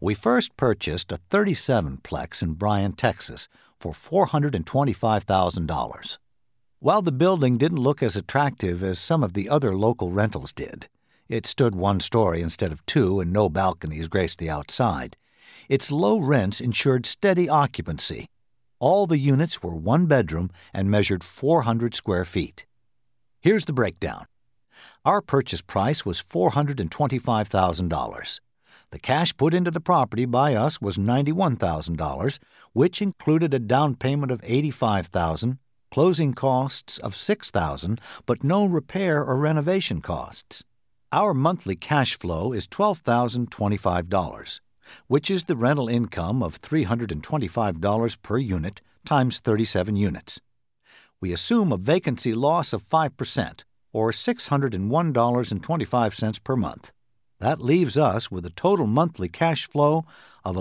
We first purchased a 37-plex in Bryan, Texas for $425,000. While the building didn't look as attractive as some of the other local rentals did, it stood one story instead of two and no balconies graced the outside. Its low rents ensured steady occupancy. All the units were one bedroom and measured 400 square feet. Here's the breakdown. Our purchase price was $425,000. The cash put into the property by us was $91,000, which included a down payment of $85,000, closing costs of $6,000, but no repair or renovation costs. Our monthly cash flow is $12,025, which is the rental income of $325 per unit times 37 units. We assume a vacancy loss of 5%, or $601.25 per month. That leaves us with a total monthly cash flow of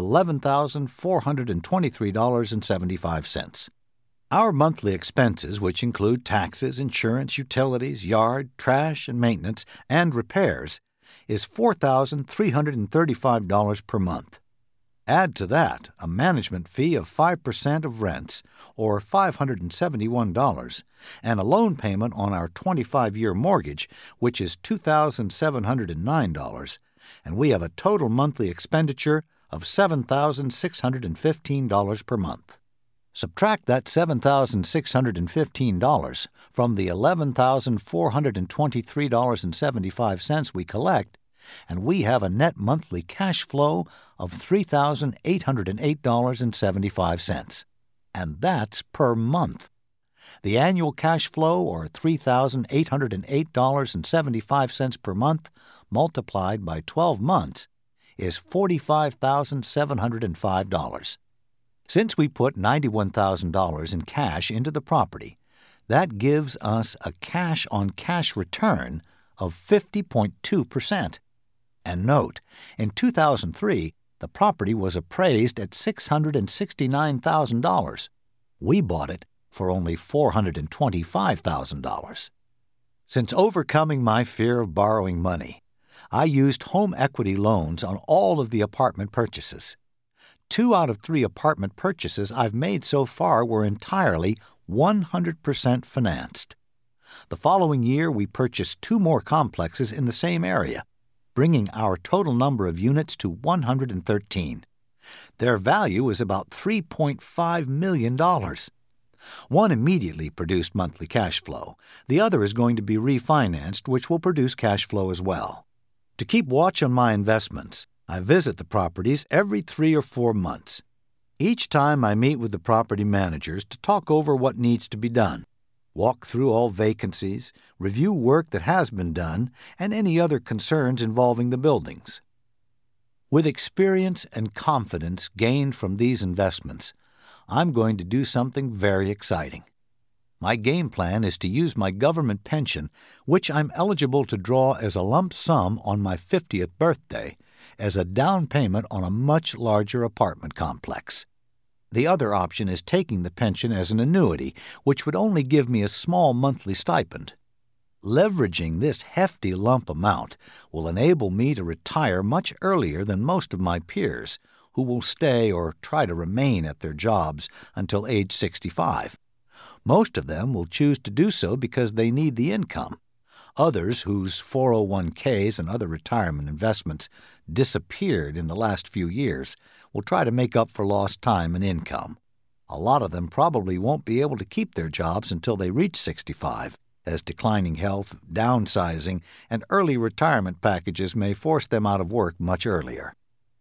$11,423.75. Our monthly expenses, which include taxes, insurance, utilities, yard, trash, and maintenance, and repairs, is $4,335 per month. Add to that a management fee of 5% of rents, or $571, and a loan payment on our 25-year mortgage, which is $2,709, and we have a total monthly expenditure of $7,615 per month. Subtract that $7,615 from the $11,423.75 we collect, and we have a net monthly cash flow of $3,808.75. And that's per month. The annual cash flow, or $3,808.75 per month, multiplied by 12 months, is $45,705. Since we put $91,000 in cash into the property, that gives us a cash-on-cash return of 50.2%. And note, in 2003, the property was appraised at $669,000. We bought it for only $425,000. Since overcoming my fear of borrowing money, I used home equity loans on all of the apartment purchases. 2 out of 3 apartment purchases I've made so far were entirely 100% financed. The following year, we purchased 2 more complexes in the same area, bringing our total number of units to 113. Their value is about $3.5 million. One immediately produced monthly cash flow. The other is going to be refinanced, which will produce cash flow as well. To keep watch on my investments, I visit the properties every 3 or 4 months. Each time I meet with the property managers to talk over what needs to be done, walk through all vacancies, review work that has been done, and any other concerns involving the buildings. With experience and confidence gained from these investments, I'm going to do something very exciting. My game plan is to use my government pension, which I'm eligible to draw as a lump sum on my 50th birthday, as a down payment on a much larger apartment complex. The other option is taking the pension as an annuity, which would only give me a small monthly stipend. Leveraging this hefty lump amount will enable me to retire much earlier than most of my peers, who will stay or try to remain at their jobs until age 65. Most of them will choose to do so because they need the income. Others, whose 401ks and other retirement investments disappeared in the last few years, will try to make up for lost time and income. A lot of them probably won't be able to keep their jobs until they reach 65, as declining health, downsizing, and early retirement packages may force them out of work much earlier.